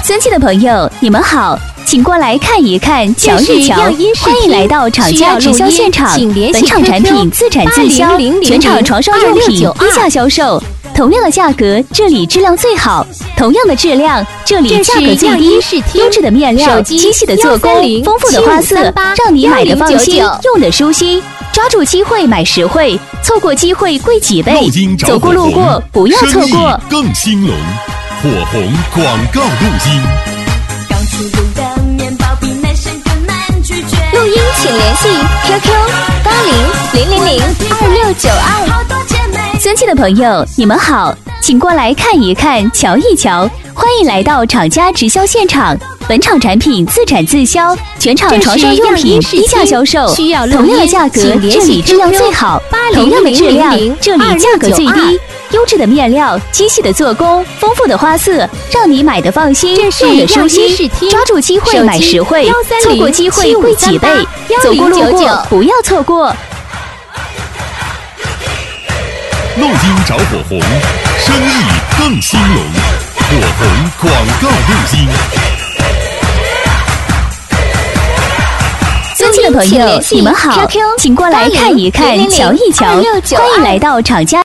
尊敬的朋友，你们好，请过来看一看，瞧一瞧。欢迎来到厂家直销现场，本场产品自产自销，全场床上用品低价销售。同样的价格，这里质量最好；同样的质量，这里价格最低。优质的面料，精细的做工，丰富的花色，让你买的放心，用的舒心。抓住机会买实惠，错过机会贵几倍。走过路过不要错过。 更兴隆，火红广告录音。 刚出炉的面包比男生更难拒绝。 录音请联系 QQ8000022692。 好多姐妹。 尊敬的朋友，你们好，请过来看一看，瞧一瞧。欢迎来到厂家直销现场，本场产品自产自销，全场床上用品低价销售。同样的价格，这里质量最好；同样的质量，这里价格最低。优质的面料，精细的做工，丰富的花色，让你买的放心，用的舒心。抓住机会买实惠，错过机会贵几倍。走过路过不要错过。 录音找火红，生意更兴隆，火红广告录音。 尊敬的朋友，你们好，请过来看一看，瞧一瞧。欢迎来到厂家。